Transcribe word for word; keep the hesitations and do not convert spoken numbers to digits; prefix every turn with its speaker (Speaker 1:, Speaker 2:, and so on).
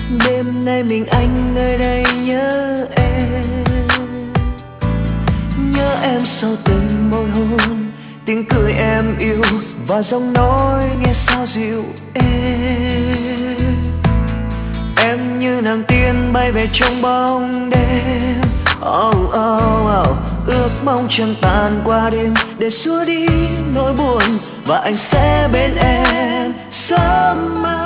Speaker 1: Đêm nay mình anh nơi đây nhớ em, nhớ em sau từng môi hôn, tiếng cười em yêu và giọng nói nghe sao dịu êm. Em như nàng tiên bay về trong bóng đêm, oh, oh, oh. Ước mong chẳng tàn qua đêm để xua đi nỗi buồn, và anh sẽ bên em sớm mai.